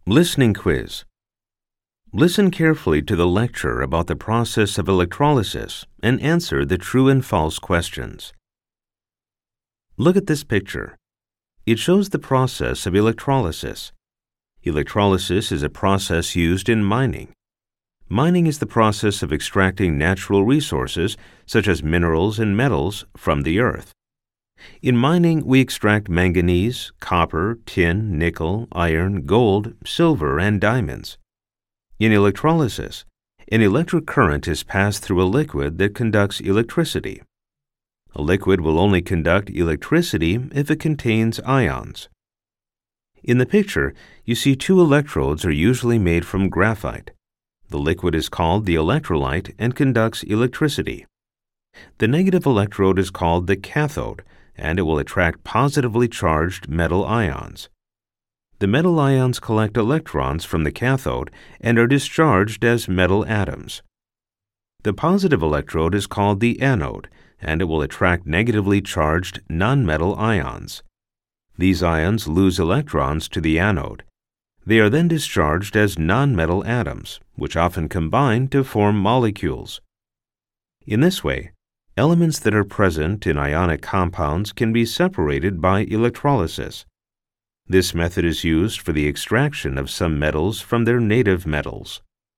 Listening quiz. Listen carefully to the lecture about the process of electrolysis and answer the true and false questions. Look at this picture. It shows the process of electrolysis. Electrolysis is a process used in mining. Mining is the process of extracting natural resources, such as minerals and metals, from the earth. In mining, we extract manganese, copper, tin, nickel, iron, gold, silver, and diamonds. In electrolysis, an electric current is passed through a liquid that conducts electricity. A liquid will only conduct electricity if it contains ions. In the picture, you see two electrodes are usually made from graphite. The liquid is called the electrolyte and conducts electricity. The negative electrode is called the cathode, and it will attract positively charged metal ions. The metal ions collect electrons from the cathode and are discharged as metal atoms. The positive electrode is called the anode, and it will attract negatively charged nonmetal ions. These ions lose electrons to the anode. They are then discharged as nonmetal atoms, which often combine to form molecules. In this way, elements that are present in ionic compounds can be separated by electrolysis. This method is used for the extraction of some metals from their native metals.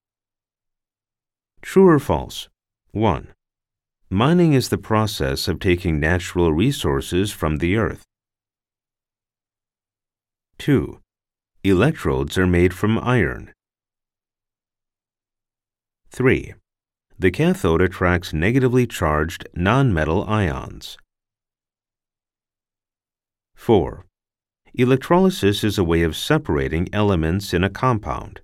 True or false? 1. Mining is the process of taking natural resources from the earth. 2. Electrodes are made from iron. 3. The cathode attracts negatively charged nonmetal ions. 4. Electrolysis is a way of separating elements in a compound.